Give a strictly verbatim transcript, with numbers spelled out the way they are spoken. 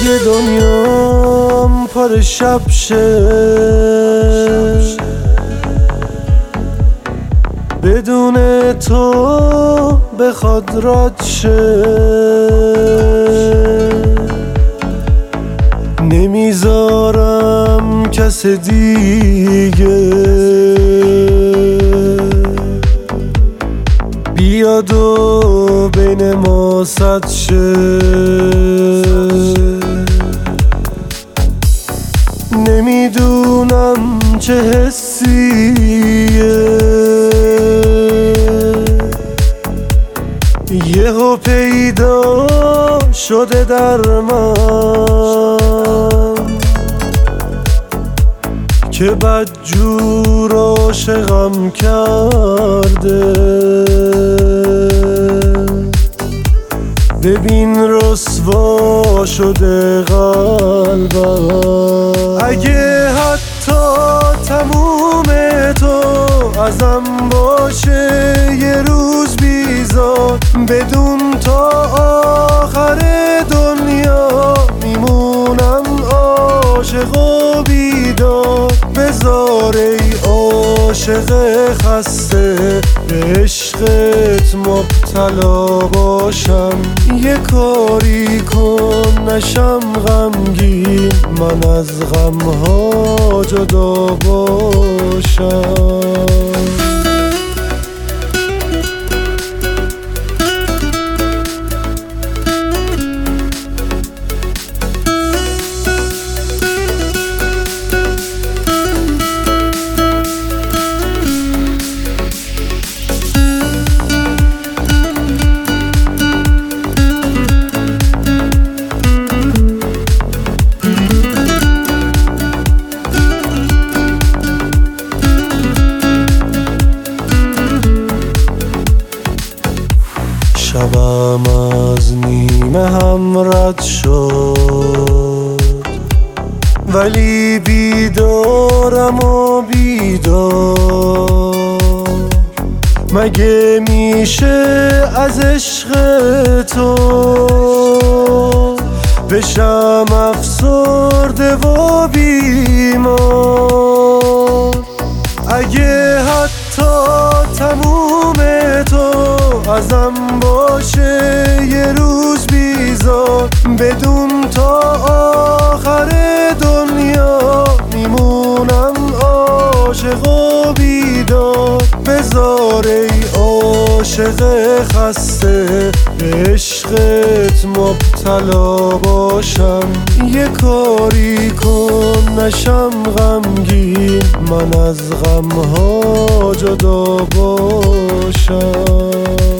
اگه دنیام پر شب شه بدون تو بخواد رد شه، نمیذارم کس دیگه بیاد و بین ما سد شه. نمیدونم چه حسیه یهو پیدا شده در من که بدجور عاشقم کرده. ببین رسوا شده قلبم، اگه حتی تموم تو ازم باشه یه روز بیزار، بدون تا آخر دنیا میمونم عاشق و بیدار. بذار ای عاشق خسته به عشقت مبتلا باشم، یه کاری کن نشم غمگین، من از غمها جدا باشم. شبم از نیمه هم رد شد ولی بیدارم و بیدار. مگه میشه از عشق تو بشم افسرده و بیمار؟ اگه حتی تموم تو ازم باشه یه روز بیزار، بدون تا آخر دنیا میمونم عاشق و بیدار. بذار ای عاشق خسته به عشقت مبتلا باشم، یه کاری کن نشم غمگین، من از غمها جدا باشم.